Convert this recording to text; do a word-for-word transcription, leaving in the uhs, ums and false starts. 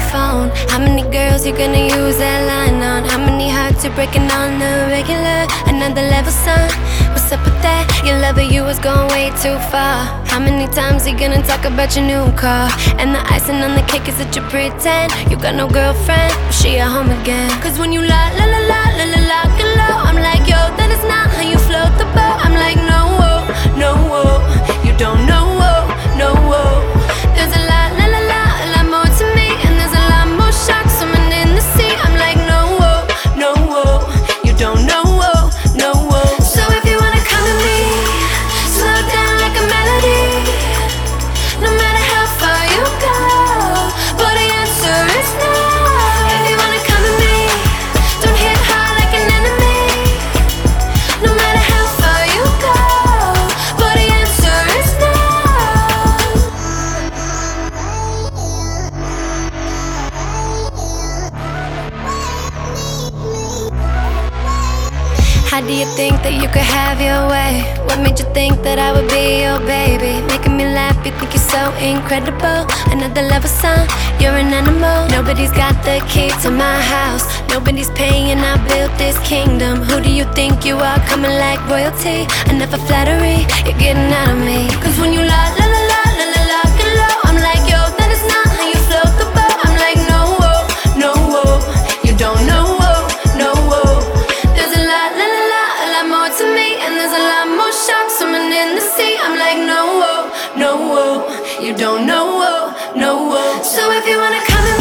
phone. How many girls you gonna use that line on? How many hearts you breaking on the regular? Another level, son, what's up with that? Your lover, you was going way too far. How many times you gonna talk about your new car? And the icing on the cake is that you pretend you got no girlfriend, but she at home again. Cause when you lie, la la la, la la lock and low, I'm like, yo, that is not how you float the boat. I'm like, no, whoa, no, whoa, you don't know, whoa, no, whoa. There's a lot, la la la, a lot more to me, and there's a lot more sharks swimming in the sea. I'm like, no, whoa, no, whoa, you don't know, whoa, no, whoa. So if you wanna come to me, slow down like a melody. No matter how far you go, but the answer is no. If you wanna come to me, don't hit hard like an enemy. No matter how far you go, but the answer is no. How do you think that you could have your way? What made you think that I would be your baby? Making me laugh, you think you're so incredible. Another level, son, you're an animal. Nobody's got the key to my house. Nobody's paying, I built this kingdom. Who do you think you are, coming like royalty? Enough of flattery, you're getting out of me. Cause when you lie, la la la, la la lock and low, I'm like, yo, that is not how you float the boat. I'm like, no, whoa, no, whoa, you don't know, whoa, no, whoa. There's a lot, la la la, a lot more to me, and there's a lot more sharks swimming in the sea. I'm like, no, whoa, no, whoa, you don't know, whoa, no, whoa. So if you wanna come in